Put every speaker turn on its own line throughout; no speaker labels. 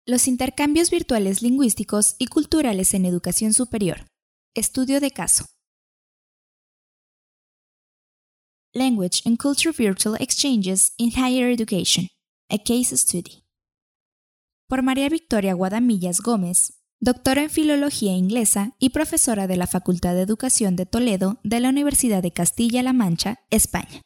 Los intercambios virtuales lingüísticos y culturales en educación superior. Estudio de caso. Language and Culture Virtual Exchanges in Higher Education. A Case Study. Por María Victoria Guadamillas Gómez, doctora en Filología Inglesa y profesora de la Facultad de Educación de Toledo de la Universidad de Castilla-La Mancha, España.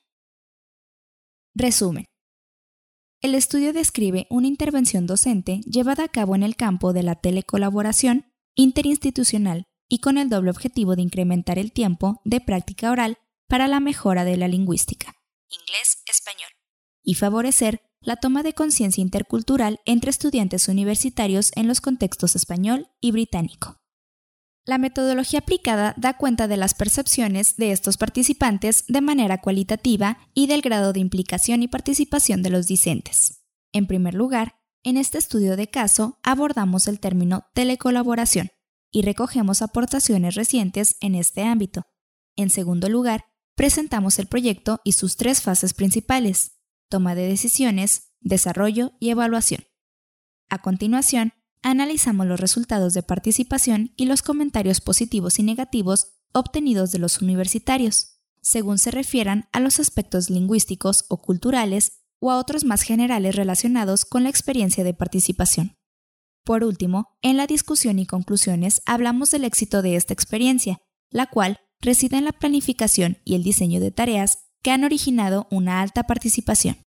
Resumen. El estudio describe una intervención docente llevada a cabo en el campo de la telecolaboración interinstitucional y con el doble objetivo de incrementar el tiempo de práctica oral para la mejora de la lingüística, inglés-español, y favorecer la toma de conciencia intercultural entre estudiantes universitarios en los contextos español y británico. La metodología aplicada da cuenta de las percepciones de estos participantes de manera cualitativa y del grado de implicación y participación de los discentes. En primer lugar, en este estudio de caso abordamos el término telecolaboración y recogemos aportaciones recientes en este ámbito. En segundo lugar, presentamos el proyecto y sus tres fases principales: toma de decisiones, desarrollo y evaluación. A continuación, analizamos los resultados de participación y los comentarios positivos y negativos obtenidos de los universitarios, según se refieran a los aspectos lingüísticos o culturales o a otros más generales relacionados con la experiencia de participación. Por último, en la discusión y conclusiones hablamos del éxito de esta experiencia, la cual reside en la planificación y el diseño de tareas que han originado una alta participación.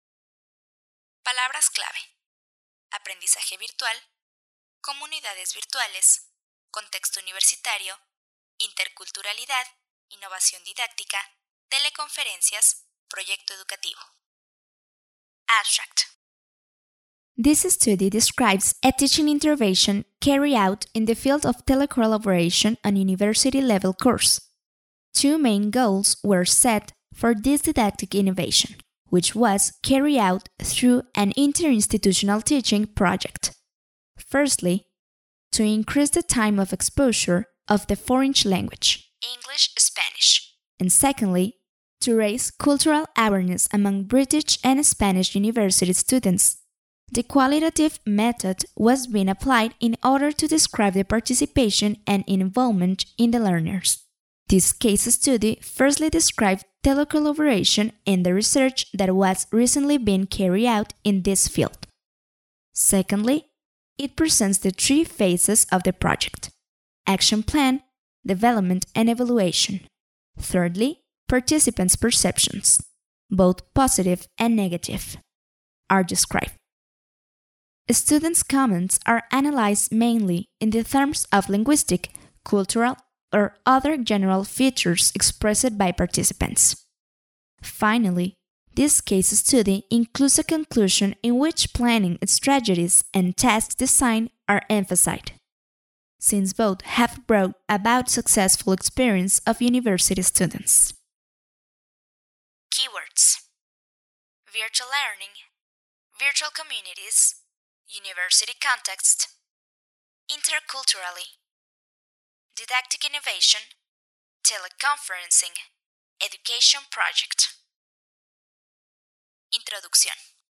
Palabras clave: aprendizaje virtual, comunidades virtuales, contexto universitario, interculturalidad, innovación didáctica, teleconferencias, proyecto educativo. Abstract. This study describes a teaching intervention carried out in the field of telecollaboration on university-level course. Two main goals were set for this didactic innovation, which was carried out through an interinstitutional teaching project. Firstly, to increase the time of exposure of the foreign language, English-Spanish, and secondly, to raise cultural awareness among British and Spanish university students. The qualitative method was being applied in order to describe the participation and involvement in the learners. This case study firstly described telecollaboration and the research that was recently being carried out in this field. Secondly, it presents the three phases of the project: action plan, development, and evaluation. Thirdly, participants' perceptions, both positive and negative, are described. Students' comments are analyzed mainly in the terms of linguistic, cultural, or other general features expressed by participants. Finally, this case study includes a conclusion in which planning strategies and task design are emphasized, since both have brought about successful experience of university students. Keywords: virtual learning, virtual communities, university context, interculturally, didactic innovation, teleconferencing, education project. Introducción.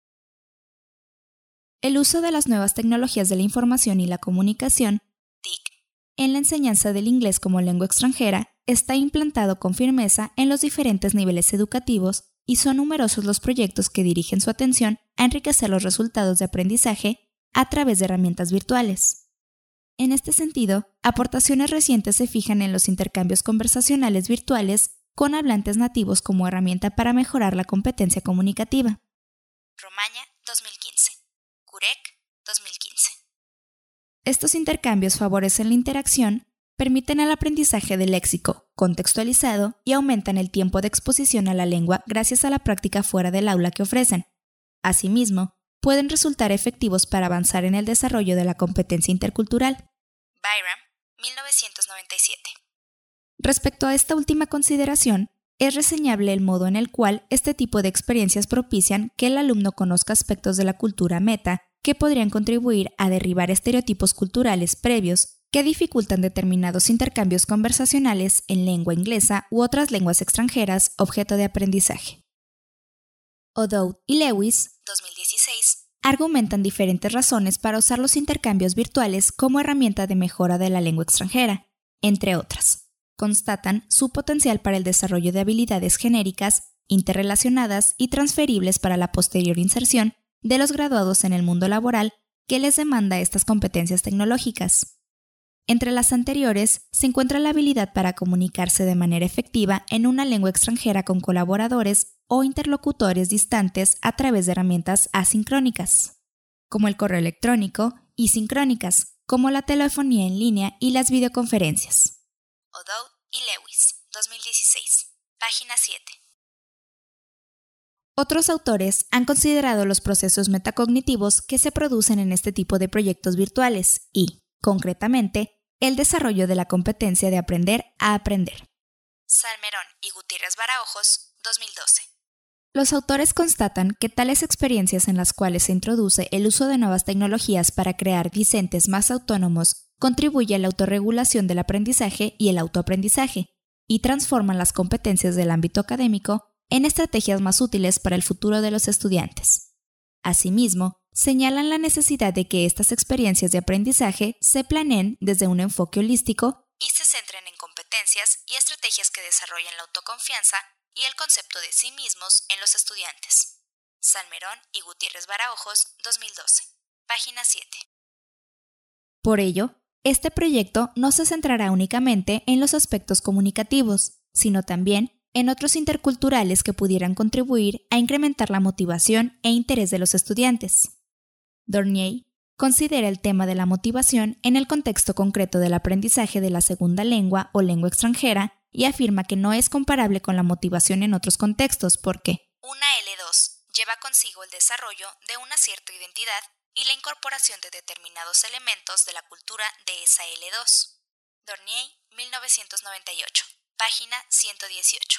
El uso de las nuevas tecnologías de la información y la comunicación, TIC, en la enseñanza del inglés como lengua extranjera está implantado con firmeza en los diferentes niveles educativos y son numerosos los proyectos que dirigen su atención a enriquecer los resultados de aprendizaje a través de herramientas virtuales. En este sentido, aportaciones recientes se fijan en los intercambios conversacionales virtuales con hablantes nativos como herramienta para mejorar la competencia comunicativa. Romaña, 2015. Curec, 2015. Estos intercambios favorecen la interacción, permiten el aprendizaje del léxico contextualizado y aumentan el tiempo de exposición a la lengua gracias a la práctica fuera del aula que ofrecen. Asimismo, pueden resultar efectivos para avanzar en el desarrollo de la competencia intercultural. Byram, 1997. Respecto a esta última consideración, es reseñable el modo en el cual este tipo de experiencias propician que el alumno conozca aspectos de la cultura meta que podrían contribuir a derribar estereotipos culturales previos que dificultan determinados intercambios conversacionales en lengua inglesa u otras lenguas extranjeras objeto de aprendizaje. O'Dowd y Lewis, 2016, argumentan diferentes razones para usar los intercambios virtuales como herramienta de mejora de la lengua extranjera, entre otras. Constatan su potencial para el desarrollo de habilidades genéricas, interrelacionadas y transferibles para la posterior inserción de los graduados en el mundo laboral que les demanda estas competencias tecnológicas. Entre las anteriores se encuentra la habilidad para comunicarse de manera efectiva en una lengua extranjera con colaboradores o interlocutores distantes a través de herramientas asincrónicas, como el correo electrónico, y sincrónicas, como la telefonía en línea y las videoconferencias. O'Dowd y Lewis, 2016, página 7. Otros autores han considerado los procesos metacognitivos que se producen en este tipo de proyectos virtuales y, concretamente, el desarrollo de la competencia de aprender a aprender. Salmerón y Gutiérrez Baraojos, 2012. Los autores constatan que tales experiencias en las cuales se introduce el uso de nuevas tecnologías para crear discentes más autónomos contribuye a la autorregulación del aprendizaje y el autoaprendizaje, y transforman las competencias del ámbito académico en estrategias más útiles para el futuro de los estudiantes. Asimismo, señalan la necesidad de que estas experiencias de aprendizaje se planeen desde un enfoque holístico y se centren en competencias y estrategias que desarrollen la autoconfianza y el concepto de sí mismos en los estudiantes. Salmerón y Gutiérrez Baraojos, 2012, página 7. Por ello, este proyecto no se centrará únicamente en los aspectos comunicativos, sino también en otros interculturales que pudieran contribuir a incrementar la motivación e interés de los estudiantes. Dornier considera el tema de la motivación en el contexto concreto del aprendizaje de la segunda lengua o lengua extranjera y afirma que no es comparable con la motivación en otros contextos porque una L2 lleva consigo el desarrollo de una cierta identidad y la incorporación de determinados elementos de la cultura de esa L2. Dornier, 1998. Página 118.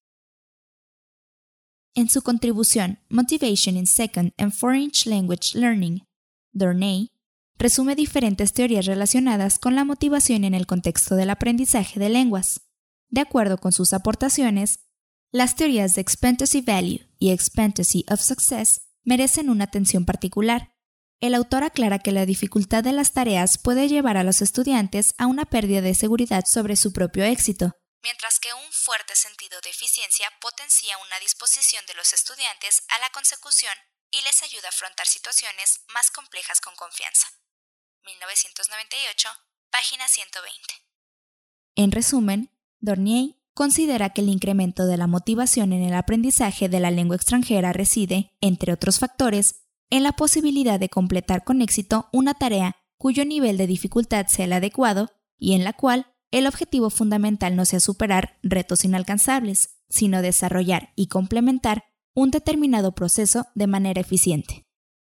En su contribución Motivation in Second and Foreign Language Learning, Dornier resume diferentes teorías relacionadas con la motivación en el contexto del aprendizaje de lenguas. De acuerdo con sus aportaciones, las teorías de Expectancy Value y Expectancy of Success merecen una atención particular. El autor aclara que la dificultad de las tareas puede llevar a los estudiantes a una pérdida de seguridad sobre su propio éxito, mientras que un fuerte sentido de eficiencia potencia una disposición de los estudiantes a la consecución y les ayuda a afrontar situaciones más complejas con confianza. 1998, página 120. En resumen, Dornier considera que el incremento de la motivación en el aprendizaje de la lengua extranjera reside, entre otros factores, en la posibilidad de completar con éxito una tarea cuyo nivel de dificultad sea el adecuado y en la cual el objetivo fundamental no sea superar retos inalcanzables, sino desarrollar y complementar un determinado proceso de manera eficiente.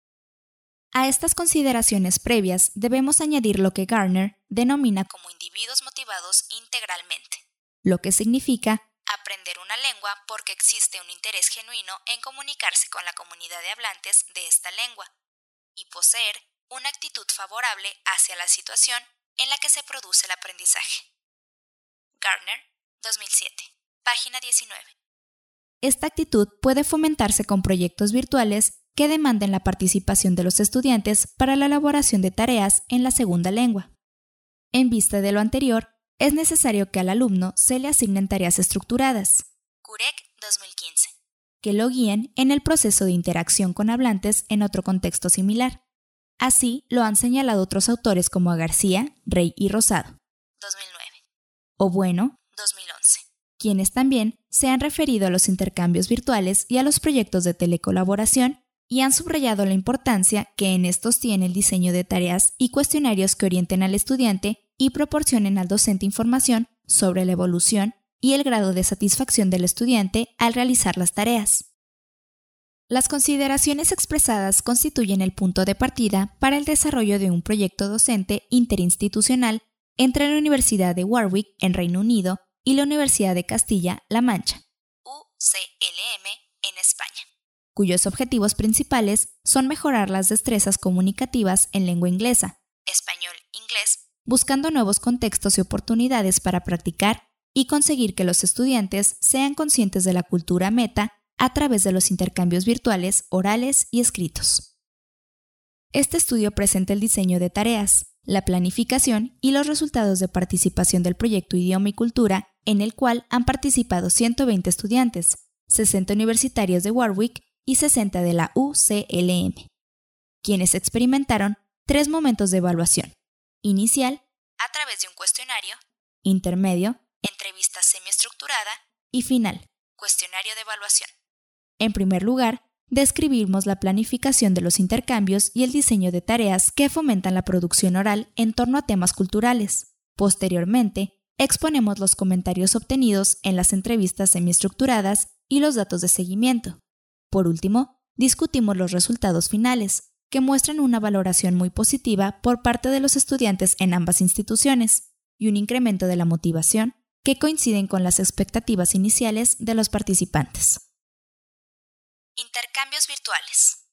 A estas consideraciones previas debemos añadir lo que Gardner denomina como individuos motivados integralmente, lo que significa aprender una lengua porque existe un interés genuino en comunicarse con la comunidad de hablantes de esta lengua y poseer una actitud favorable hacia la situación en la que se produce el aprendizaje. Gardner, 2007, página 19. Esta actitud puede fomentarse con proyectos virtuales que demanden la participación de los estudiantes para la elaboración de tareas en la segunda lengua. En vista de lo anterior, es necesario que al alumno se le asignen tareas estructuradas, Kurek, 2015, que lo guíen en el proceso de interacción con hablantes en otro contexto similar. Así lo han señalado otros autores como García, Rey y Rosado, 2009, o Bueno, 2011, quienes también se han referido a los intercambios virtuales y a los proyectos de telecolaboración y han subrayado la importancia que en estos tiene el diseño de tareas y cuestionarios que orienten al estudiante y proporcionen al docente información sobre la evolución y el grado de satisfacción del estudiante al realizar las tareas. Las consideraciones expresadas constituyen el punto de partida para el desarrollo de un proyecto docente interinstitucional entre la Universidad de Warwick, en Reino Unido, y la Universidad de Castilla-La Mancha, UCLM, en España, cuyos objetivos principales son mejorar las destrezas comunicativas en lengua inglesa, español-inglés, buscando nuevos contextos y oportunidades para practicar y conseguir que los estudiantes sean conscientes de la cultura meta a través de los intercambios virtuales, orales y escritos. Este estudio presenta el diseño de tareas, la planificación y los resultados de participación del proyecto Idioma y Cultura, en el cual han participado 120 estudiantes, 60 universitarios de Warwick y 60 de la UCLM, quienes experimentaron 3 momentos de evaluación: inicial, a través de un cuestionario; intermedio, entrevista semiestructurada; y final, cuestionario de evaluación. En primer lugar, describimos la planificación de los intercambios y el diseño de tareas que fomentan la producción oral en torno a temas culturales. Posteriormente, exponemos los comentarios obtenidos en las entrevistas semiestructuradas y los datos de seguimiento. Por último, discutimos los resultados finales, que muestran una valoración muy positiva por parte de los estudiantes en ambas instituciones y un incremento de la motivación que coinciden con las expectativas iniciales de los participantes. Intercambios virtuales.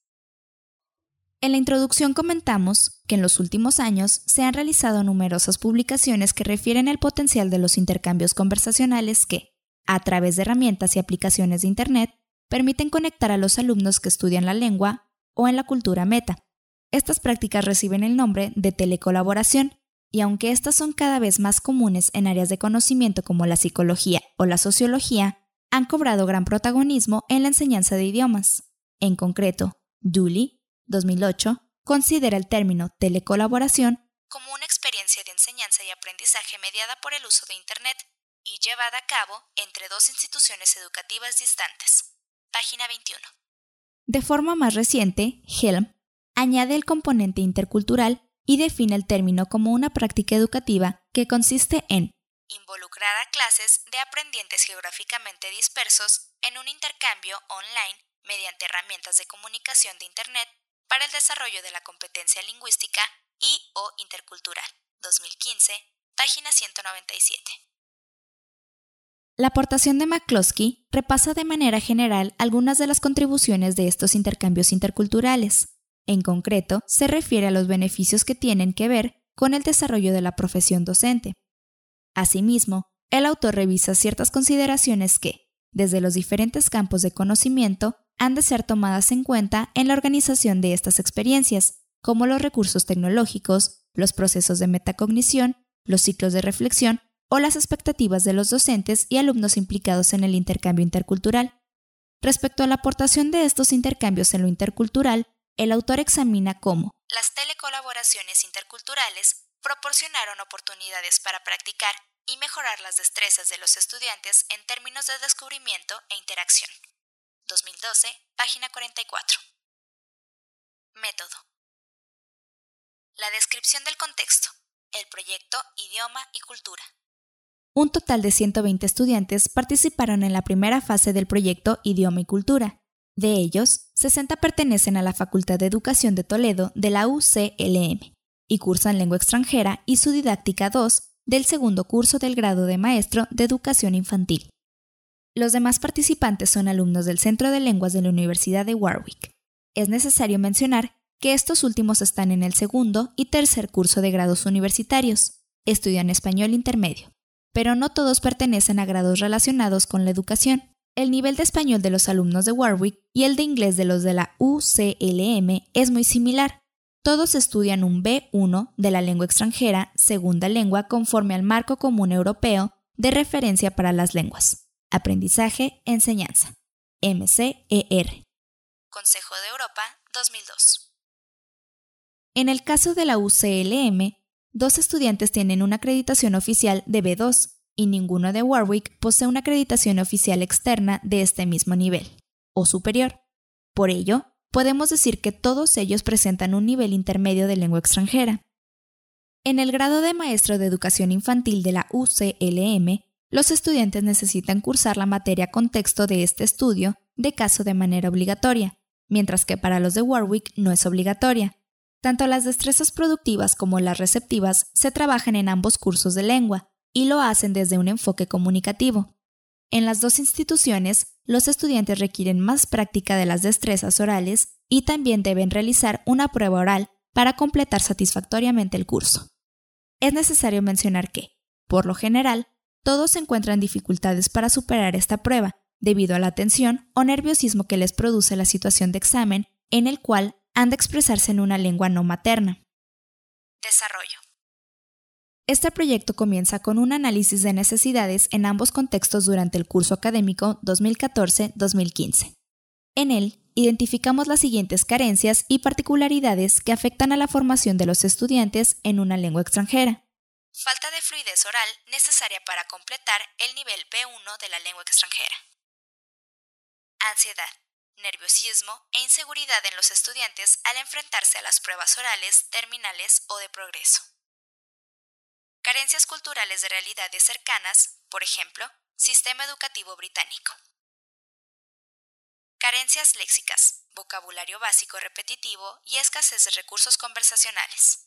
En la introducción comentamos que en los últimos años se han realizado numerosas publicaciones que refieren al potencial de los intercambios conversacionales que, a través de herramientas y aplicaciones de Internet, permiten conectar a los alumnos que estudian la lengua o en la cultura meta. Estas prácticas reciben el nombre de telecolaboración, y aunque estas son cada vez más comunes en áreas de conocimiento como la psicología o la sociología, han cobrado gran protagonismo en la enseñanza de idiomas. En concreto, Dooley, 2008, considera el término telecolaboración como una experiencia de enseñanza y aprendizaje mediada por el uso de Internet y llevada a cabo entre 2 instituciones educativas distantes. Página 21. De forma más reciente, Helm añade el componente intercultural y define el término como una práctica educativa que consiste en involucrar a clases de aprendientes geográficamente dispersos en un intercambio online mediante herramientas de comunicación de Internet para el desarrollo de la competencia lingüística y o intercultural. 2015, página 197. La aportación de McCloskey repasa de manera general algunas de las contribuciones de estos intercambios interculturales. En concreto, se refiere a los beneficios que tienen que ver con el desarrollo de la profesión docente. Asimismo, el autor revisa ciertas consideraciones que, desde los diferentes campos de conocimiento, han de ser tomadas en cuenta en la organización de estas experiencias, como los recursos tecnológicos, los procesos de metacognición, los ciclos de reflexión o las expectativas de los docentes y alumnos implicados en el intercambio intercultural. Respecto a la aportación de estos intercambios en lo intercultural, el autor examina cómo las telecolaboraciones interculturales proporcionaron oportunidades para practicar y mejorar las destrezas de los estudiantes en términos de descubrimiento e interacción. 2012, página 44. Método. La descripción del contexto. El proyecto Idioma y Cultura. Un total de 120 estudiantes participaron en la primera fase del proyecto Idioma y Cultura. De ellos, 60 pertenecen a la Facultad de Educación de Toledo de la UCLM y cursan Lengua Extranjera y su Didáctica 2 del segundo curso del grado de Maestro de Educación Infantil. Los demás participantes son alumnos del Centro de Lenguas de la Universidad de Warwick. Es necesario mencionar que estos últimos están en el segundo y tercer curso de grados universitarios, estudian español intermedio, pero no todos pertenecen a grados relacionados con la educación. El nivel de español de los alumnos de Warwick y el de inglés de los de la UCLM es muy similar. Todos estudian un B1 de la lengua extranjera, segunda lengua conforme al Marco Común Europeo de Referencia para las Lenguas. Aprendizaje, enseñanza. MCER. Consejo de Europa, 2002. En el caso de la UCLM, 2 estudiantes tienen una acreditación oficial de B2 y ninguno de Warwick posee una acreditación oficial externa de este mismo nivel, o superior. Por ello, podemos decir que todos ellos presentan un nivel intermedio de lengua extranjera. En el grado de Maestro de Educación Infantil de la UCLM, los estudiantes necesitan cursar la materia contexto de este estudio de caso de manera obligatoria, mientras que para los de Warwick no es obligatoria. Tanto las destrezas productivas como las receptivas se trabajan en ambos cursos de lengua y lo hacen desde un enfoque comunicativo. En las 2 instituciones, los estudiantes requieren más práctica de las destrezas orales y también deben realizar una prueba oral para completar satisfactoriamente el curso. Es necesario mencionar que, por lo general, todos encuentran dificultades para superar esta prueba debido a la tensión o nerviosismo que les produce la situación de examen en el cual han de expresarse en una lengua no materna. Desarrollo. Este proyecto comienza con un análisis de necesidades en ambos contextos durante el curso académico 2014-2015. En él, identificamos las siguientes carencias y particularidades que afectan a la formación de los estudiantes en una lengua extranjera. Falta de fluidez oral necesaria para completar el nivel B1 de la lengua extranjera. Ansiedad, nerviosismo e inseguridad en los estudiantes al enfrentarse a las pruebas orales, terminales o de progreso. Carencias culturales de realidades cercanas, por ejemplo, sistema educativo británico. Carencias léxicas, vocabulario básico repetitivo y escasez de recursos conversacionales.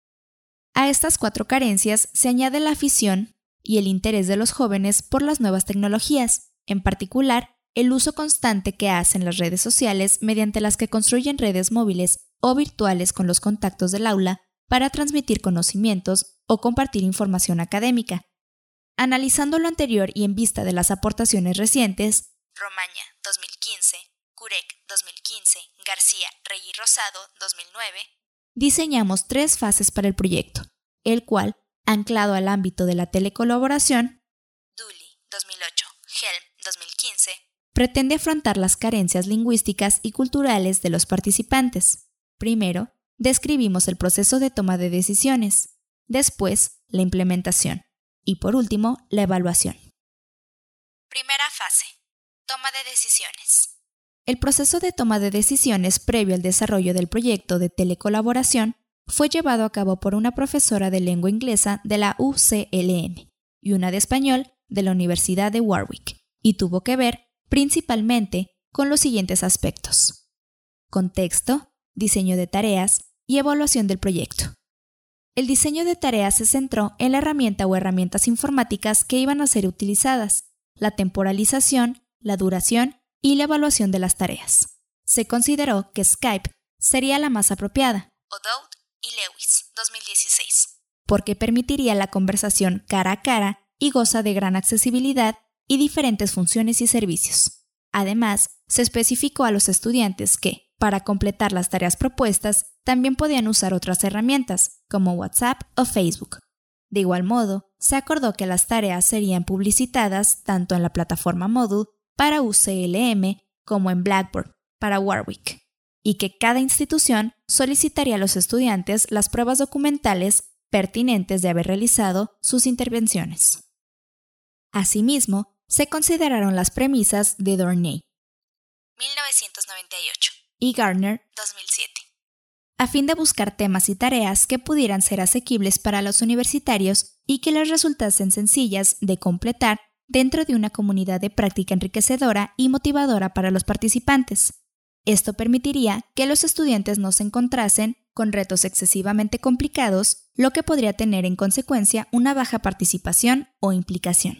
A estas 4 carencias se añade la afición y el interés de los jóvenes por las nuevas tecnologías, en particular, el uso constante que hacen las redes sociales mediante las que construyen redes móviles o virtuales con los contactos del aula para transmitir conocimientos o compartir información académica. Analizando lo anterior y en vista de las aportaciones recientes, Romaña, 2015, Curec, 2015, García, Rey y Rosado, 2009, diseñamos 3 fases para el proyecto, el cual, anclado al ámbito de la telecolaboración, Dooley, 2008, Helm, 2015, pretende afrontar las carencias lingüísticas y culturales de los participantes. Primero, describimos el proceso de toma de decisiones, después, la implementación y, por último, la evaluación. Primera fase. Toma de decisiones. El proceso de toma de decisiones previo al desarrollo del proyecto de telecolaboración fue llevado a cabo por una profesora de lengua inglesa de la UCLM y una de español de la Universidad de Warwick, y tuvo que ver principalmente con los siguientes aspectos: contexto, diseño de tareas y evaluación del proyecto. El diseño de tareas se centró en la herramienta o herramientas informáticas que iban a ser utilizadas, la temporalización, la duración y la evaluación de las tareas. Se consideró que Skype sería la más apropiada, O'Dowd y Lewis, 2016, porque permitiría la conversación cara a cara y goza de gran accesibilidad y diferentes funciones y servicios. Además, se especificó a los estudiantes que, para completar las tareas propuestas, también podían usar otras herramientas, como WhatsApp o Facebook. De igual modo, se acordó que las tareas serían publicitadas tanto en la plataforma Moodle para UCLM como en Blackboard para Warwick, y que cada institución solicitaría a los estudiantes las pruebas documentales pertinentes de haber realizado sus intervenciones. Asimismo, se consideraron las premisas de Dorney, 1998, y Gardner, 2007, a fin de buscar temas y tareas que pudieran ser asequibles para los universitarios y que les resultasen sencillas de completar dentro de una comunidad de práctica enriquecedora y motivadora para los participantes. Esto permitiría que los estudiantes no se encontrasen con retos excesivamente complicados, lo que podría tener en consecuencia una baja participación o implicación.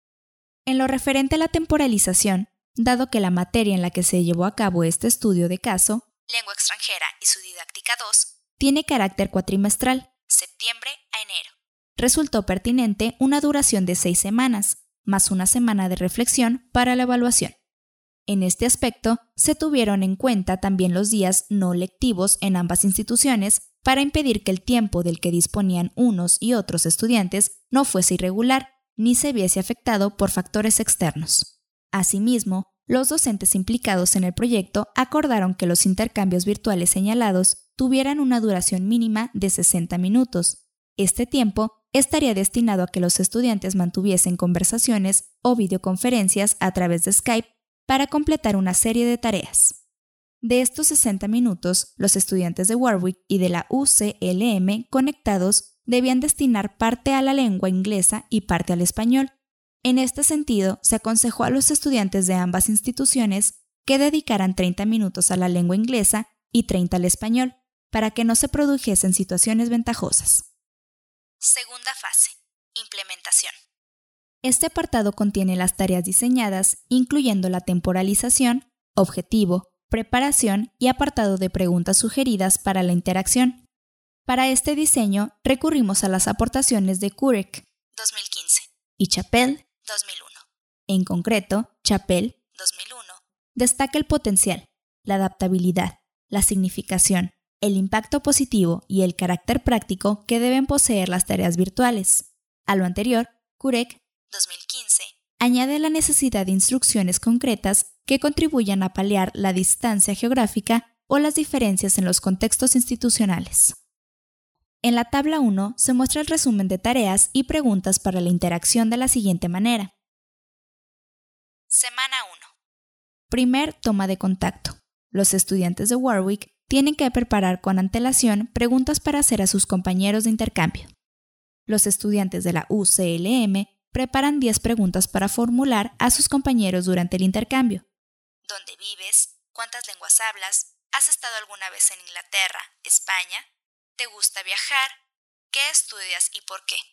En lo referente a la temporalización, dado que la materia en la que se llevó a cabo este estudio de caso, Lengua extranjera y su didáctica 2, tiene carácter cuatrimestral, septiembre a enero, resultó pertinente una duración de 6 semanas, más una semana de reflexión para la evaluación. En este aspecto, se tuvieron en cuenta también los días no lectivos en ambas instituciones para impedir que el tiempo del que disponían unos y otros estudiantes no fuese irregular ni se viese afectado por factores externos. Asimismo, los docentes implicados en el proyecto acordaron que los intercambios virtuales señalados tuvieran una duración mínima de 60 minutos. Este tiempo estaría destinado a que los estudiantes mantuviesen conversaciones o videoconferencias a través de Skype para completar una serie de tareas. De estos 60 minutos, los estudiantes de Warwick y de la UCLM conectados debían destinar parte a la lengua inglesa y parte al español. En este sentido, se aconsejó a los estudiantes de ambas instituciones que dedicaran 30 minutos a la lengua inglesa y 30 al español, para que no se produjesen situaciones ventajosas. Segunda fase. Implementación. Este apartado contiene las tareas diseñadas, incluyendo la temporalización, objetivo, preparación y apartado de preguntas sugeridas para la interacción. Para este diseño, recurrimos a las aportaciones de Curec, 2015, y Chappell, 2001. En concreto, Chappell, 2001, destaca el potencial, la adaptabilidad, la significación, el impacto positivo y el carácter práctico que deben poseer las tareas virtuales. A lo anterior, Kurek, 2015, añade la necesidad de instrucciones concretas que contribuyan a paliar la distancia geográfica o las diferencias en los contextos institucionales. En la tabla 1 se muestra el resumen de tareas y preguntas para la interacción de la siguiente manera. Semana 1. Primer toma de contacto. Los estudiantes de Warwick tienen que preparar con antelación preguntas para hacer a sus compañeros de intercambio. Los estudiantes de la UCLM preparan 10 preguntas para formular a sus compañeros durante el intercambio. ¿Dónde vives? ¿Cuántas lenguas hablas? ¿Has estado alguna vez en Inglaterra, España? ¿Te gusta viajar? ¿Qué estudias y por qué?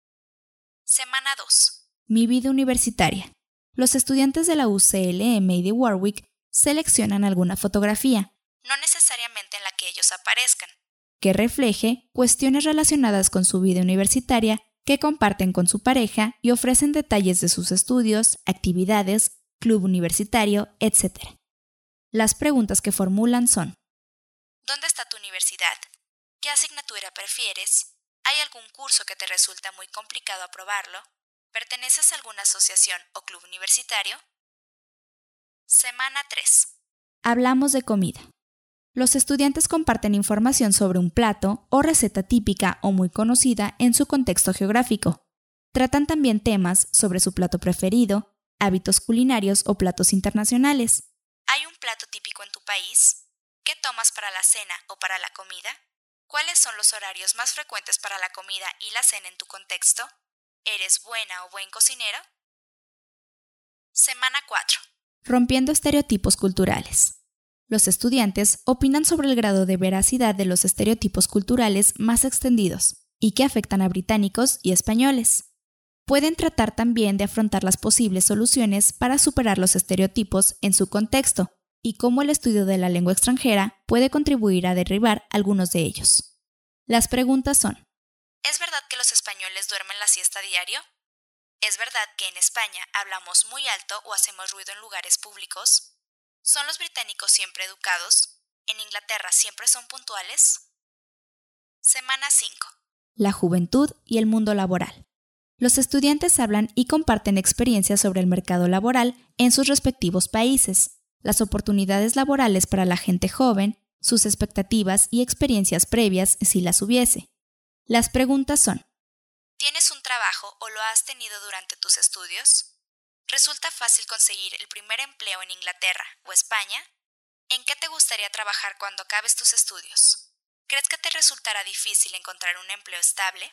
Semana 2. Mi vida universitaria. Los estudiantes de la UCLM y de Warwick seleccionan alguna fotografía, no necesariamente en la que ellos aparezcan, que refleje cuestiones relacionadas con su vida universitaria que comparten con su pareja y ofrecen detalles de sus estudios, actividades, club universitario, etc. Las preguntas que formulan son: ¿dónde está tu universidad? ¿Qué asignatura prefieres? ¿Hay algún curso que te resulta muy complicado aprobarlo? ¿Perteneces a alguna asociación o club universitario? Semana 3. Hablamos de comida. Los estudiantes comparten información sobre un plato o receta típica o muy conocida en su contexto geográfico. Tratan también temas sobre su plato preferido, hábitos culinarios o platos internacionales. ¿Hay un plato típico en tu país? ¿Qué tomas para la cena o para la comida? ¿Cuáles son los horarios más frecuentes para la comida y la cena en tu contexto? ¿Eres buena o buen cocinero? Semana 4. Rompiendo estereotipos culturales. Los estudiantes opinan sobre el grado de veracidad de los estereotipos culturales más extendidos y que afectan a británicos y españoles. Pueden tratar también de afrontar las posibles soluciones para superar los estereotipos en su contexto y cómo el estudio de la lengua extranjera puede contribuir a derribar algunos de ellos. Las preguntas son: ¿es verdad que los españoles duermen la siesta diario? ¿Es verdad que en España hablamos muy alto o hacemos ruido en lugares públicos? ¿Son los británicos siempre educados? ¿En Inglaterra siempre son puntuales? Semana 5. La juventud y el mundo laboral. Los estudiantes hablan y comparten experiencias sobre el mercado laboral en sus respectivos países, las oportunidades laborales para la gente joven, sus expectativas y experiencias previas si las hubiese. Las preguntas son: ¿tienes un trabajo o lo has tenido durante tus estudios? ¿Resulta fácil conseguir el primer empleo en Inglaterra o España? ¿En qué te gustaría trabajar cuando acabes tus estudios? ¿Crees que te resultará difícil encontrar un empleo estable?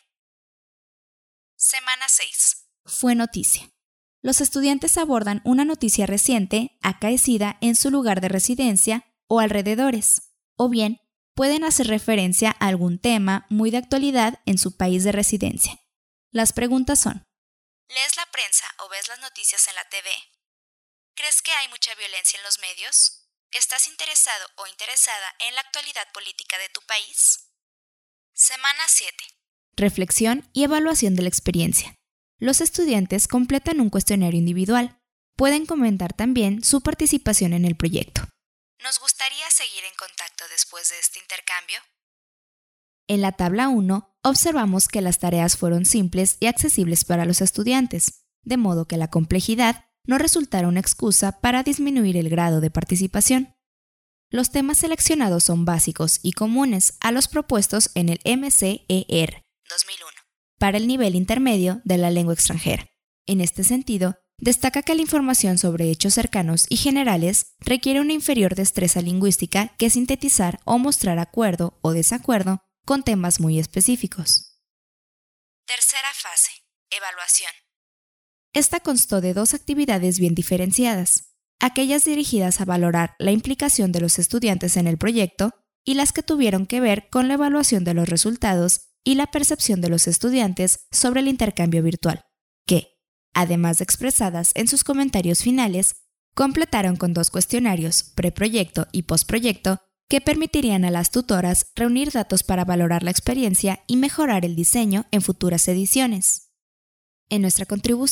Semana 6. Fue noticia. Los estudiantes abordan una noticia reciente acaecida en su lugar de residencia o alrededores, o bien pueden hacer referencia a algún tema muy de actualidad en su país de residencia. Las preguntas son: ¿lees la prensa o ves las noticias en la TV? ¿Crees que hay mucha violencia en los medios? ¿Estás interesado o interesada en la actualidad política de tu país? Semana 7. Reflexión y evaluación de la experiencia. Los estudiantes completan un cuestionario individual. Pueden comentar también su participación en el proyecto. ¿Nos gustaría seguir en contacto después de este intercambio? En la tabla 1 observamos que las tareas fueron simples y accesibles para los estudiantes, de modo que la complejidad no resultara una excusa para disminuir el grado de participación. Los temas seleccionados son básicos y comunes a los propuestos en el MCER 2001 para el nivel intermedio de la lengua extranjera. En este sentido, destaca que la información sobre hechos cercanos y generales requiere una inferior destreza lingüística que sintetizar o mostrar acuerdo o desacuerdo con temas muy específicos. Tercera fase. Evaluación. Esta constó de 2 actividades bien diferenciadas: aquellas dirigidas a valorar la implicación de los estudiantes en el proyecto y las que tuvieron que ver con la evaluación de los resultados y la percepción de los estudiantes sobre el intercambio virtual, que, además de expresadas en sus comentarios finales, completaron con 2 cuestionarios, preproyecto y postproyecto, que permitirían a las tutoras reunir datos para valorar la experiencia y mejorar el diseño en futuras ediciones. En nuestra contribución,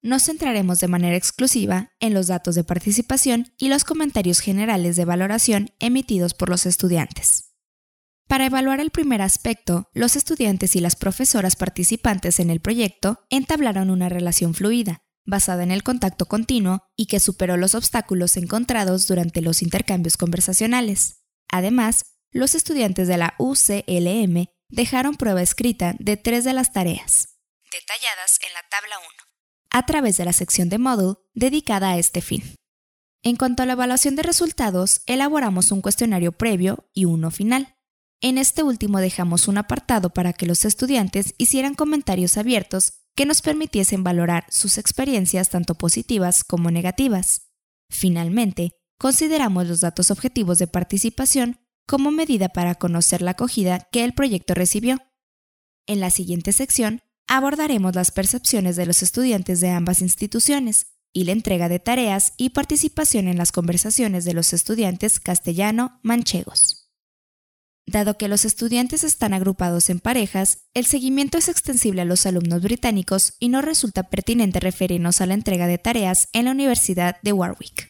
nos centraremos de manera exclusiva en los datos de participación y los comentarios generales de valoración emitidos por los estudiantes. Para evaluar el primer aspecto, los estudiantes y las profesoras participantes en el proyecto entablaron una relación fluida, basada en el contacto continuo y que superó los obstáculos encontrados durante los intercambios conversacionales. Además, los estudiantes de la UCLM dejaron prueba escrita de 3 de las tareas, detalladas en la tabla 1, a través de la sección de Moodle dedicada a este fin. En cuanto a la evaluación de resultados, elaboramos un cuestionario previo y uno final. En este último dejamos un apartado para que los estudiantes hicieran comentarios abiertos que nos permitiesen valorar sus experiencias tanto positivas como negativas. Finalmente, consideramos los datos objetivos de participación como medida para conocer la acogida que el proyecto recibió. En la siguiente sección, abordaremos las percepciones de los estudiantes de ambas instituciones y la entrega de tareas y participación en las conversaciones de los estudiantes castellano-manchegos. Dado que los estudiantes están agrupados en parejas, el seguimiento es extensible a los alumnos británicos y no resulta pertinente referirnos a la entrega de tareas en la Universidad de Warwick.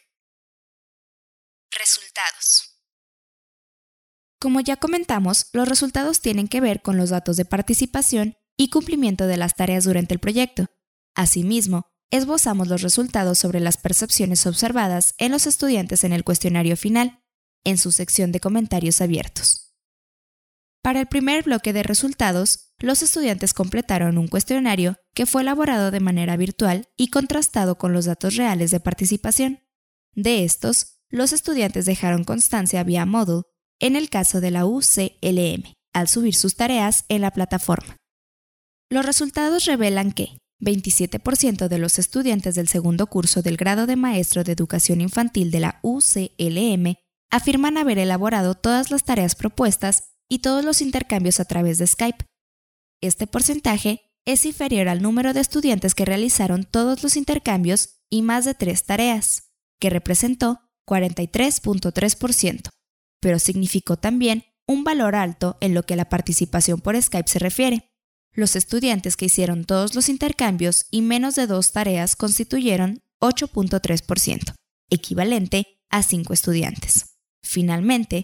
Resultados. Como ya comentamos, los resultados tienen que ver con los datos de participación y cumplimiento de las tareas durante el proyecto. Asimismo, esbozamos los resultados sobre las percepciones observadas en los estudiantes en el cuestionario final, en su sección de comentarios abiertos. Para el primer bloque de resultados, los estudiantes completaron un cuestionario que fue elaborado de manera virtual y contrastado con los datos reales de participación. De estos, los estudiantes dejaron constancia vía Moodle, en el caso de la UCLM, al subir sus tareas en la plataforma. Los resultados revelan que 27% de los estudiantes del segundo curso del grado de maestro de educación infantil de la UCLM afirman haber elaborado todas las tareas propuestas y todos los intercambios a través de Skype. Este porcentaje es inferior al número de estudiantes que realizaron todos los intercambios y más de 3 tareas, que representó 43.3%, pero significó también un valor alto en lo que a la participación por Skype se refiere. Los estudiantes que hicieron todos los intercambios y menos de 2 tareas constituyeron 8.3%, equivalente a 5 estudiantes. Finalmente,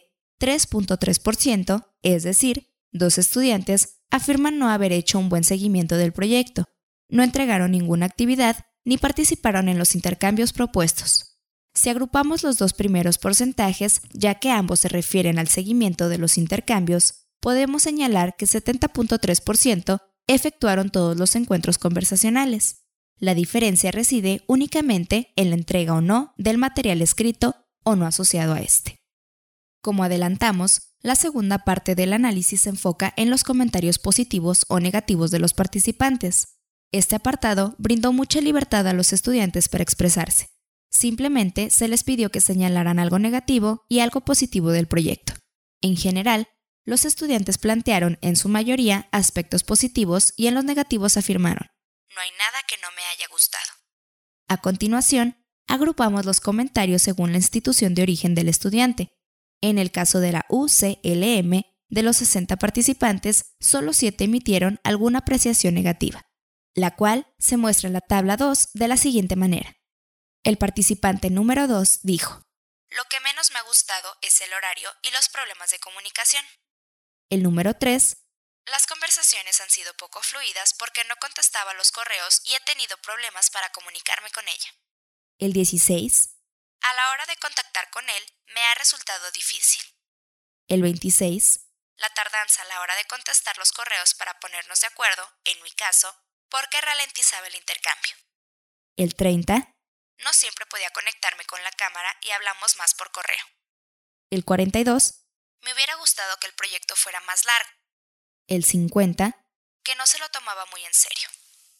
3.3%, es decir, 2 estudiantes, afirman no haber hecho un buen seguimiento del proyecto, no entregaron ninguna actividad ni participaron en los intercambios propuestos. Si agrupamos los dos primeros porcentajes, ya que ambos se refieren al seguimiento de los intercambios, podemos señalar que 70.3% efectuaron todos los encuentros conversacionales. La diferencia reside únicamente en la entrega o no del material escrito o no asociado a este. Como adelantamos, la segunda parte del análisis se enfoca en los comentarios positivos o negativos de los participantes. Este apartado brindó mucha libertad a los estudiantes para expresarse. Simplemente se les pidió que señalaran algo negativo y algo positivo del proyecto. En general, los estudiantes plantearon en su mayoría aspectos positivos y en los negativos afirmaron: "No hay nada que no me haya gustado". A continuación, agrupamos los comentarios según la institución de origen del estudiante. En el caso de la UCLM, de los 60 participantes, solo 7 emitieron alguna apreciación negativa, la cual se muestra en la tabla 2 de la siguiente manera. El participante número 2 dijo: "Lo que menos me ha gustado es el horario y los problemas de comunicación". El número 3: "Las conversaciones han sido poco fluidas porque no contestaba los correos y he tenido problemas para comunicarme con ella". El 16: "A la hora de contactar con él, me ha resultado difícil". El 26: "La tardanza a la hora de contestar los correos para ponernos de acuerdo, en mi caso, porque ralentizaba el intercambio". El 30: "No siempre podía conectarme con la cámara y hablamos más por correo". El 42: "Me hubiera gustado que el proyecto fuera más largo". El 50: "Que no se lo tomaba muy en serio".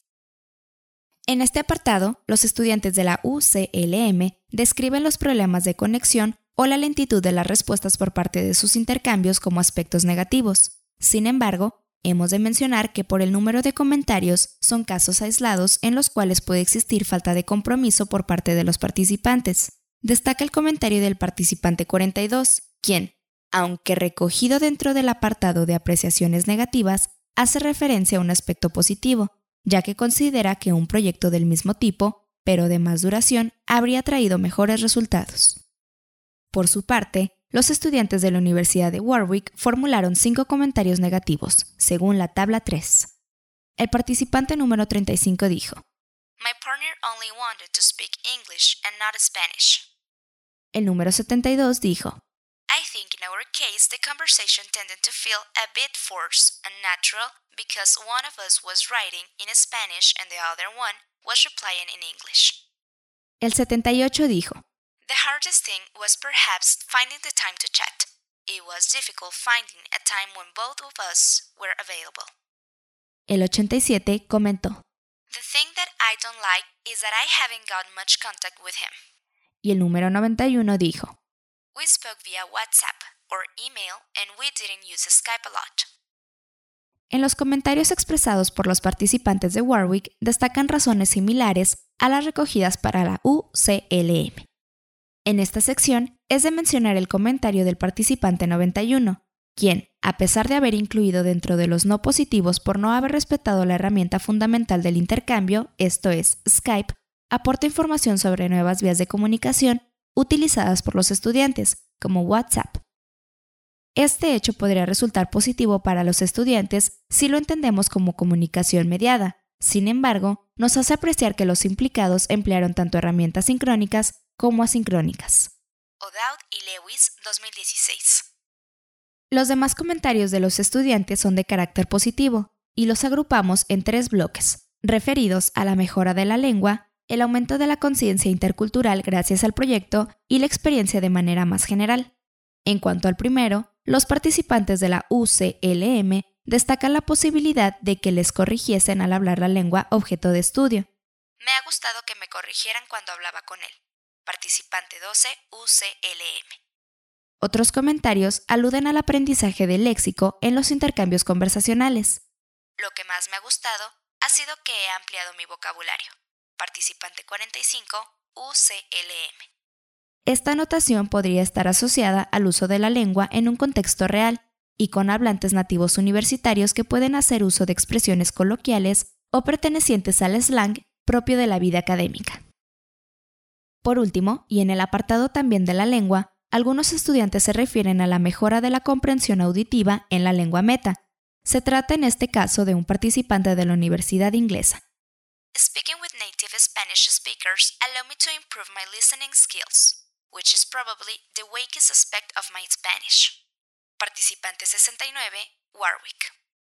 En este apartado, los estudiantes de la UCLM describen los problemas de conexión o la lentitud de las respuestas por parte de sus intercambios como aspectos negativos. Sin embargo, hemos de mencionar que por el número de comentarios son casos aislados en los cuales puede existir falta de compromiso por parte de los participantes. Destaca el comentario del participante 42, quien, aunque recogido dentro del apartado de apreciaciones negativas, hace referencia a un aspecto positivo, ya que considera que un proyecto del mismo tipo, pero de más duración, habría traído mejores resultados. Por su parte, los estudiantes de la Universidad de Warwick formularon 5 comentarios negativos, según la tabla 3. El participante número 35 dijo:
My partner only wanted to speak English and not Spanish.
El número 72 dijo:
I think in our case the conversation tended to feel a bit forced and natural because one of us was writing in Spanish and the other one was replying in English.
El 78 dijo:
The hardest thing was perhaps finding the time to chat. It was difficult finding a time when both of us were available.
El 87 comentó:
The thing that I don't like is that I haven't got much contact with him.
Y el número 91 dijo:
We spoke via WhatsApp or email and we didn't use Skype a lot.
En los comentarios expresados por los participantes de Warwick destacan razones similares a las recogidas para la UCLM. En esta sección es de mencionar el comentario del participante 91, quien, a pesar de haber incluido dentro de los no positivos por no haber respetado la herramienta fundamental del intercambio, esto es, Skype, aporta información sobre nuevas vías de comunicación utilizadas por los estudiantes, como WhatsApp. Este hecho podría resultar positivo para los estudiantes si lo entendemos como comunicación mediada. Sin embargo, nos hace apreciar que los implicados emplearon tanto herramientas sincrónicas como asincrónicas.
O'Dowd y Lewis, 2016.
Los demás comentarios de los estudiantes son de carácter positivo y los agrupamos en 3 bloques, referidos a la mejora de la lengua, el aumento de la conciencia intercultural gracias al proyecto y la experiencia de manera más general. En cuanto al primero, los participantes de la UCLM destacan la posibilidad de que les corrigiesen al hablar la lengua objeto de estudio.
Me ha gustado que me corrigieran cuando hablaba con él. Participante 12, UCLM.
Otros comentarios aluden al aprendizaje del léxico en los intercambios conversacionales.
Lo que más me ha gustado ha sido que he ampliado mi vocabulario. Participante 45, UCLM.
Esta anotación podría estar asociada al uso de la lengua en un contexto real y con hablantes nativos universitarios que pueden hacer uso de expresiones coloquiales o pertenecientes al slang propio de la vida académica. Por último, y en el apartado también de la lengua, algunos estudiantes se refieren a la mejora de la comprensión auditiva en la lengua meta. Se trata en este caso de un participante de la Universidad Inglesa.
Speaking with native Spanish speakers allow me to improve my listening skills, which is probably the weakest aspect of my Spanish. Participante 69, Warwick.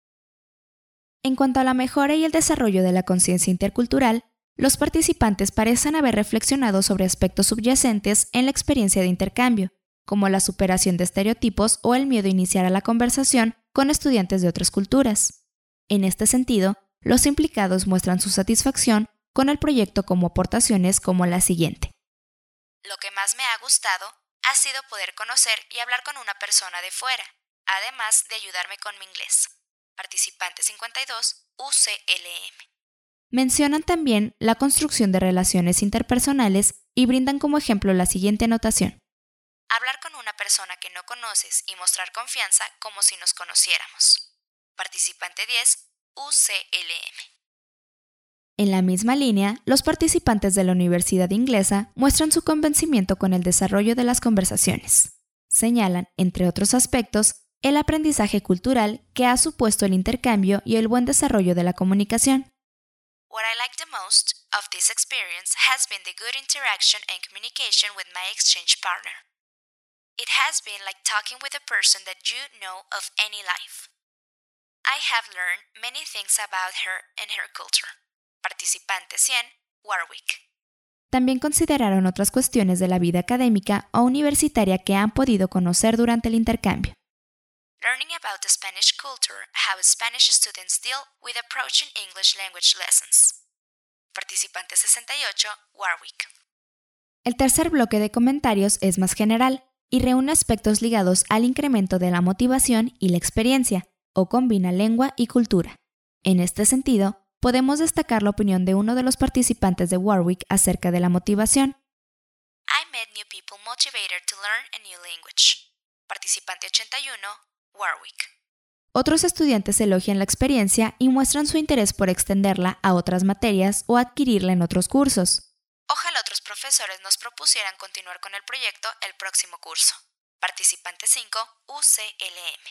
En cuanto a la mejora y el desarrollo de la conciencia intercultural, los participantes parecen haber reflexionado sobre aspectos subyacentes en la experiencia de intercambio, como la superación de estereotipos o el miedo a iniciar a la conversación con estudiantes de otras culturas. En este sentido, los implicados muestran su satisfacción con el proyecto como aportaciones como la siguiente.
Lo que más me ha gustado ha sido poder conocer y hablar con una persona de fuera, además de ayudarme con mi inglés. Participante 52, UCLM.
Mencionan también la construcción de relaciones interpersonales y brindan como ejemplo la siguiente anotación.
Hablar con una persona que no conoces y mostrar confianza como si nos conociéramos. Participante 10, UCLM.
En la misma línea, los participantes de la Universidad Inglesa muestran su convencimiento con el desarrollo de las conversaciones. Señalan, entre otros aspectos, el aprendizaje cultural que ha supuesto el intercambio y el buen desarrollo de la comunicación.
What I like the most of this experience has been the good interaction and communication with my exchange partner. It has been like talking with a person that you know of any life. I have learned many things about her and her culture. Participante 100, Warwick.
También consideraron otras cuestiones de la vida académica o universitaria que han podido conocer durante el intercambio.
Learning about the Spanish culture, how Spanish students deal with approaching English language lessons. Participante 68, Warwick.
El tercer bloque de comentarios es más general y reúne aspectos ligados al incremento de la motivación y la experiencia, o combina lengua y cultura. En este sentido, podemos destacar la opinión de uno de los participantes de Warwick acerca de la motivación.
I met new people motivated to learn a new language. Participante 81, Warwick.
Otros estudiantes elogian la experiencia y muestran su interés por extenderla a otras materias o adquirirla en otros cursos.
Ojalá otros profesores nos propusieran continuar con el proyecto el próximo curso. Participante 5, UCLM.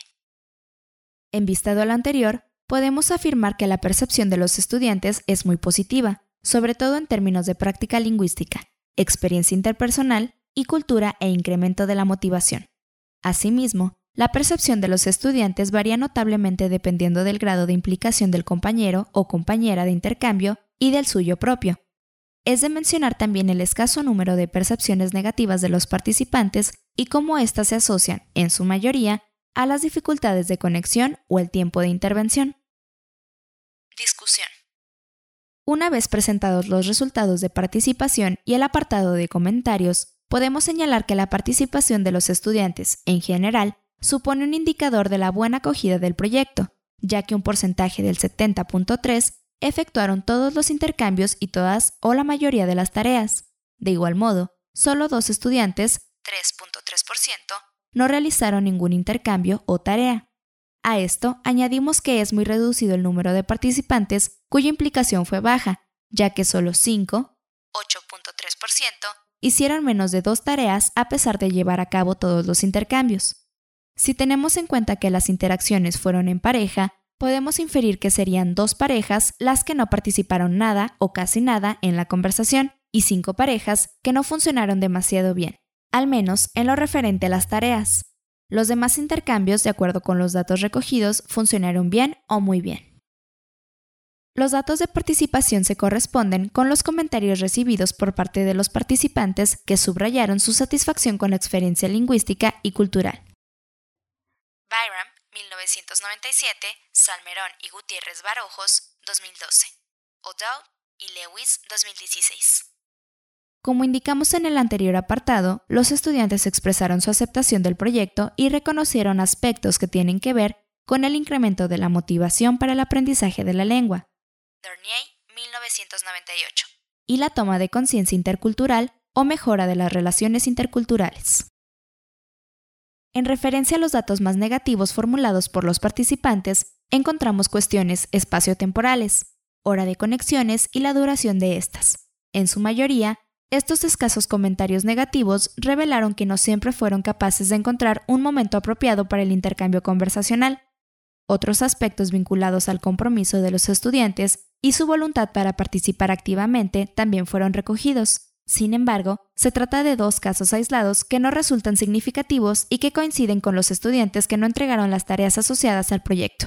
En vista de lo anterior, podemos afirmar que la percepción de los estudiantes es muy positiva, sobre todo en términos de práctica lingüística, experiencia interpersonal y cultura e incremento de la motivación. Asimismo, la percepción de los estudiantes varía notablemente dependiendo del grado de implicación del compañero o compañera de intercambio y del suyo propio. Es de mencionar también el escaso número de percepciones negativas de los participantes y cómo éstas se asocian, en su mayoría, a las dificultades de conexión o el tiempo de intervención.
Discusión.
Una vez presentados los resultados de participación y el apartado de comentarios, podemos señalar que la participación de los estudiantes, en general, supone un indicador de la buena acogida del proyecto, ya que un porcentaje del 70.3% efectuaron todos los intercambios y todas o la mayoría de las tareas. De igual modo, solo 2 estudiantes,
3.3%,
no realizaron ningún intercambio o tarea. A esto añadimos que es muy reducido el número de participantes cuya implicación fue baja, ya que solo 5,
8.3%,
hicieron menos de 2 tareas a pesar de llevar a cabo todos los intercambios. Si tenemos en cuenta que las interacciones fueron en pareja, podemos inferir que serían 2 parejas las que no participaron nada o casi nada en la conversación y 5 parejas que no funcionaron demasiado bien, al menos en lo referente a las tareas. Los demás intercambios, de acuerdo con los datos recogidos, funcionaron bien o muy bien. Los datos de participación se corresponden con los comentarios recibidos por parte de los participantes que subrayaron su satisfacción con la experiencia lingüística y cultural.
Byram, 1997, Salmerón y Gutiérrez Barojos, 2012. O'Dowd y Lewis, 2016.
Como indicamos en el anterior apartado, los estudiantes expresaron su aceptación del proyecto y reconocieron aspectos que tienen que ver con el incremento de la motivación para el aprendizaje de la lengua,
Dernier, 1998.
y la toma de conciencia intercultural o mejora de las relaciones interculturales. En referencia a los datos más negativos formulados por los participantes, encontramos cuestiones espaciotemporales, hora de conexiones y la duración de estas. En su mayoría, estos escasos comentarios negativos revelaron que no siempre fueron capaces de encontrar un momento apropiado para el intercambio conversacional. Otros aspectos vinculados al compromiso de los estudiantes y su voluntad para participar activamente también fueron recogidos. Sin embargo, se trata de 2 casos aislados que no resultan significativos y que coinciden con los estudiantes que no entregaron las tareas asociadas al proyecto.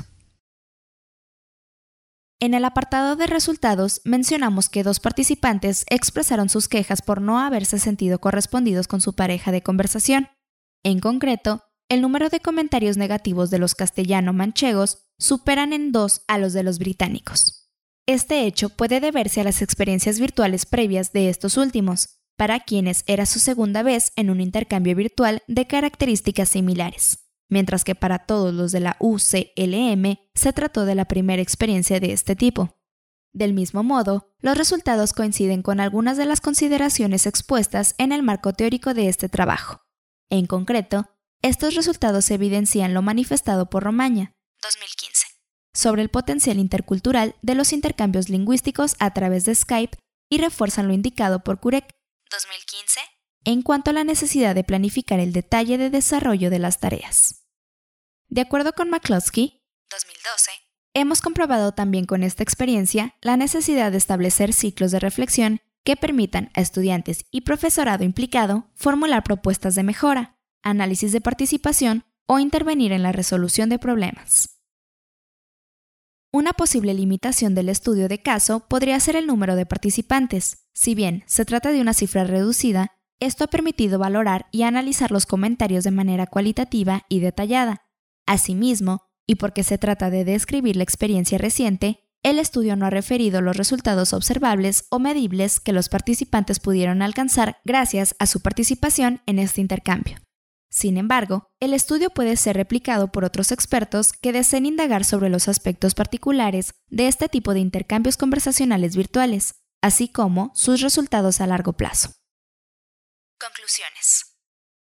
En el apartado de resultados, mencionamos que 2 participantes expresaron sus quejas por no haberse sentido correspondidos con su pareja de conversación. En concreto, el número de comentarios negativos de los castellano-manchegos superan en 2 a los de los británicos. Este hecho puede deberse a las experiencias virtuales previas de estos últimos, para quienes era su segunda vez en un intercambio virtual de características similares, mientras que para todos los de la UCLM se trató de la primera experiencia de este tipo. Del mismo modo, los resultados coinciden con algunas de las consideraciones expuestas en el marco teórico de este trabajo. En concreto, estos resultados evidencian lo manifestado por Romaña,
2015.
sobre el potencial intercultural de los intercambios lingüísticos a través de Skype y refuerzan lo indicado por Kurek,
2015,
en cuanto a la necesidad de planificar el detalle de desarrollo de las tareas. De acuerdo con McCloskey,
2012,
hemos comprobado también con esta experiencia la necesidad de establecer ciclos de reflexión que permitan a estudiantes y profesorado implicado formular propuestas de mejora, análisis de participación o intervenir en la resolución de problemas. Una posible limitación del estudio de caso podría ser el número de participantes. Si bien se trata de una cifra reducida, esto ha permitido valorar y analizar los comentarios de manera cualitativa y detallada. Asimismo, y porque se trata de describir la experiencia reciente, el estudio no ha referido los resultados observables o medibles que los participantes pudieron alcanzar gracias a su participación en este intercambio. Sin embargo, el estudio puede ser replicado por otros expertos que deseen indagar sobre los aspectos particulares de este tipo de intercambios conversacionales virtuales, así como sus resultados a largo plazo.
Conclusiones.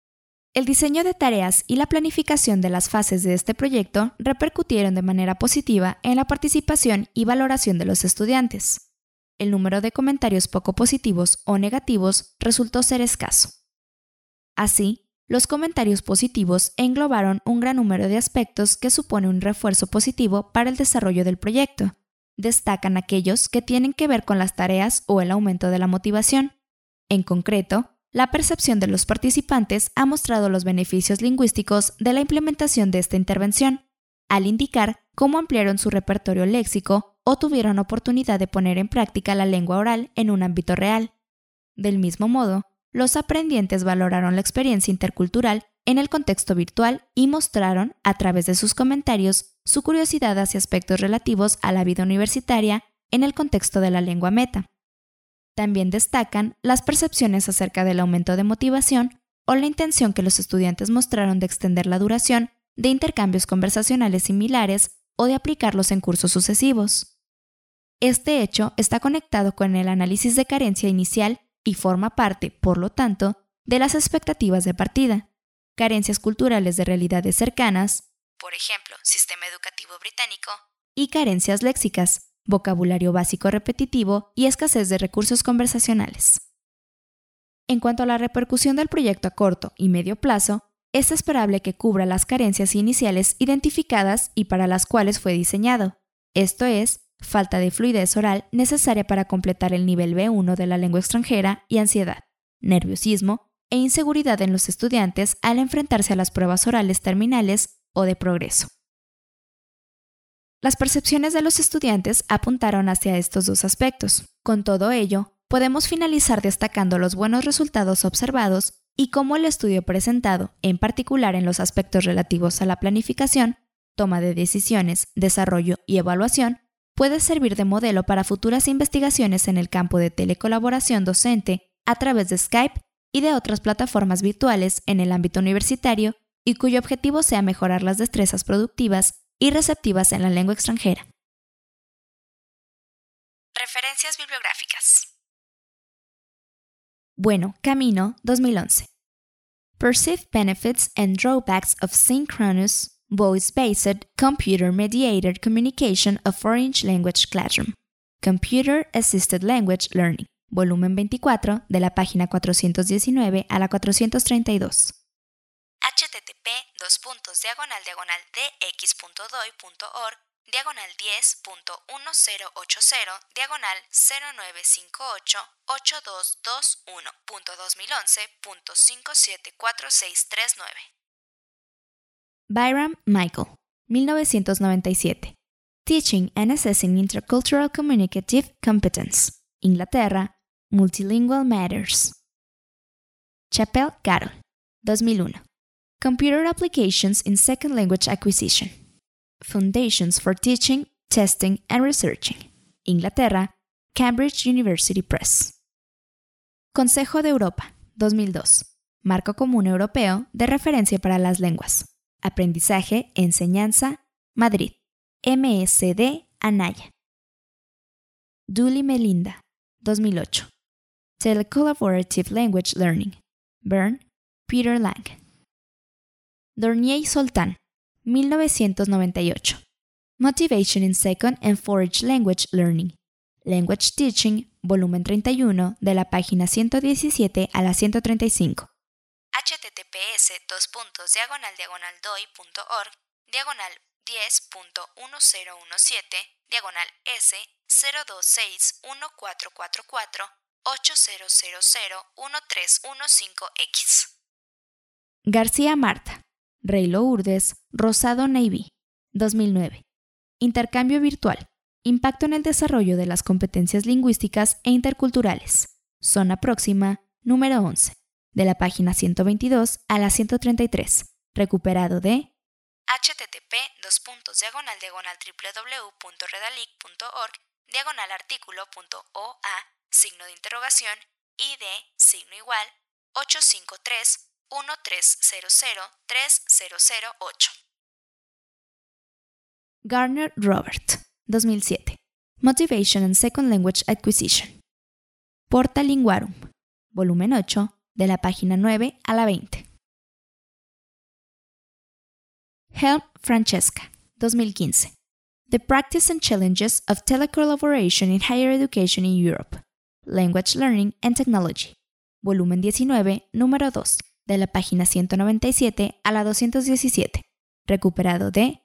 El diseño de tareas y la planificación de las fases de este proyecto repercutieron de manera positiva en la participación y valoración de los estudiantes. El número de comentarios poco positivos o negativos resultó ser escaso. Así, los comentarios positivos englobaron un gran número de aspectos que supone un refuerzo positivo para el desarrollo del proyecto. Destacan aquellos que tienen que ver con las tareas o el aumento de la motivación. En concreto, la percepción de los participantes ha mostrado los beneficios lingüísticos de la implementación de esta intervención, al indicar cómo ampliaron su repertorio léxico o tuvieron oportunidad de poner en práctica la lengua oral en un ámbito real. Del mismo modo, los aprendientes valoraron la experiencia intercultural en el contexto virtual y mostraron, a través de sus comentarios, su curiosidad hacia aspectos relativos a la vida universitaria en el contexto de la lengua meta. También destacan las percepciones acerca del aumento de motivación o la intención que los estudiantes mostraron de extender la duración de intercambios conversacionales similares o de aplicarlos en cursos sucesivos. Este hecho está conectado con el análisis de carencia inicial y forma parte, por lo tanto, de las expectativas de partida, carencias culturales de realidades cercanas,
por ejemplo, sistema educativo británico,
y carencias léxicas, vocabulario básico repetitivo y escasez de recursos conversacionales. En cuanto a la repercusión del proyecto a corto y medio plazo, es esperable que cubra las carencias iniciales identificadas y para las cuales fue diseñado, esto es, falta de fluidez oral necesaria para completar el nivel B1 de la lengua extranjera y ansiedad, nerviosismo e inseguridad en los estudiantes al enfrentarse a las pruebas orales terminales o de progreso. Las percepciones de los estudiantes apuntaron hacia estos dos aspectos. Con todo ello, podemos finalizar destacando los buenos resultados observados y cómo el estudio presentado, en particular en los aspectos relativos a la planificación, toma de decisiones, desarrollo y evaluación, puede servir de modelo para futuras investigaciones en el campo de telecolaboración docente a través de Skype y de otras plataformas virtuales en el ámbito universitario y cuyo objetivo sea mejorar las destrezas productivas y receptivas en la lengua extranjera.
Referencias bibliográficas.
Bueno, Camino, 2011. Perceived Benefits and Drawbacks of Synchronous Voice-Based Computer-Mediated Communication of Foreign Language Classroom. Computer Assisted Language Learning. Volumen 24, de la página 419 a la 432.
http://diagonal-10.org/1010.1011.574639.
Byram, Michael, 1997. Teaching and Assessing Intercultural Communicative Competence. Inglaterra, Multilingual Matters. Chappell, Carol, 2001. Computer Applications in Second Language Acquisition. Foundations for Teaching, Testing and Researching. Inglaterra, Cambridge University Press. Consejo de Europa, 2002. Marco Común Europeo de Referencia para las Lenguas. Aprendizaje, Enseñanza, Madrid. MSD, Anaya. Dooley, Melinda, 2008. Telecollaborative Language Learning. Bern, Peter Lang. Dornier, Soltán, 1998. Motivation in Second and Foreign Language Learning. Language Teaching, volumen 31, de la página 117 a la 135.
https://diagonal-doy.org/10.10.S226-1444-80001315X.
García, Marta. Reylo, Urdes, Rosado, Navy, 2009. Intercambio virtual. Impacto en el desarrollo de las competencias lingüísticas e interculturales. Zona próxima, número 11, de la página 122 a la 133. Recuperado de
http://www.redalic.org/id/igual 853-1300-3008.
Garner, Robert, 2007. Motivation and Second Language Acquisition. Porta Linguarum, volumen 8, de la página 9 a la 20. Helm, Francesca, 2015. The Practice and Challenges of Telecollaboration in Higher Education in Europe. Language Learning and Technology. Volumen 19, número 2, de la página 197 a la 217. Recuperado de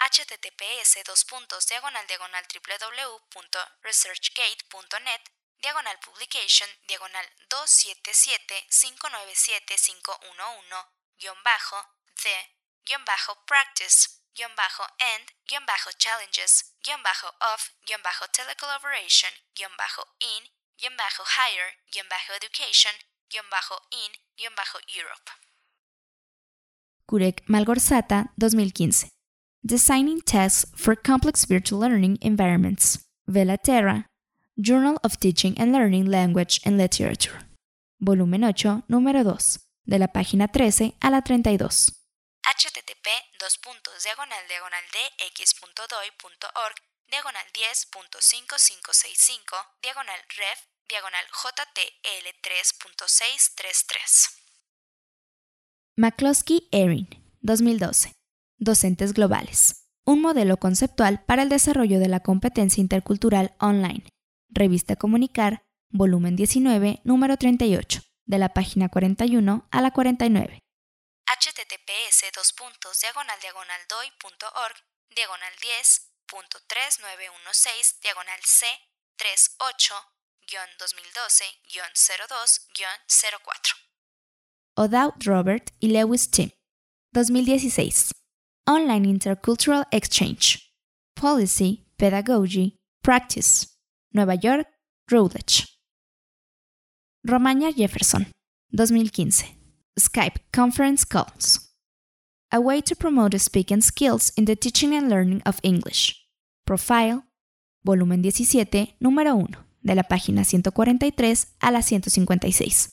higher-education-in-Europe.
Kurek Malgorzata, 2015. Designing Tasks for Complex Virtual Learning Environments. Vela Terra, Journal of Teaching and Learning Language and Literature. Volumen 8, número 2, de la página 13 a la 32.
dx.doi.org/10.565/ref/JTL3.633.
McCloskey, Erin, 2012. Docentes Globales. Un modelo conceptual para el desarrollo de la competencia intercultural online. Revista Comunicar, volumen 19, número 38, de la página 41 a la 49.
doi.org/10.3.916/C38-2012-02-04.
O'Dowd, Robert y Lewis Tim, 2016. Online Intercultural Exchange. Policy, Pedagogy, Practice. Nueva York, Routledge. Romagna Jefferson, 2015. Skype Conference Calls. A way to promote speaking skills in the teaching and learning of English. Profile, volumen 17, número 1, de la página 143 a la 156.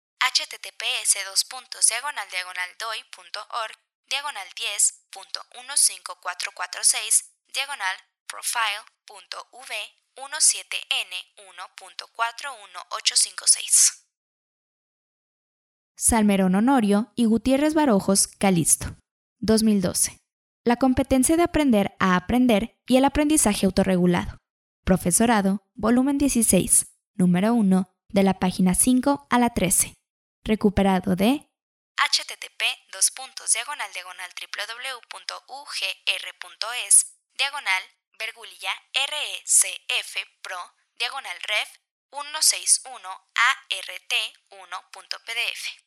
https://doi.org/1010.10546/profile.uv17n1.41856.
Salmerón Honorio y Gutiérrez Barojos, Calisto, 2012. La competencia de aprender a aprender y el aprendizaje autorregulado. Profesorado, volumen 16, número 1, de la página 5 a la 13. Recuperado de
http://www.ugr.es/recf pro/ref 161art1.pdf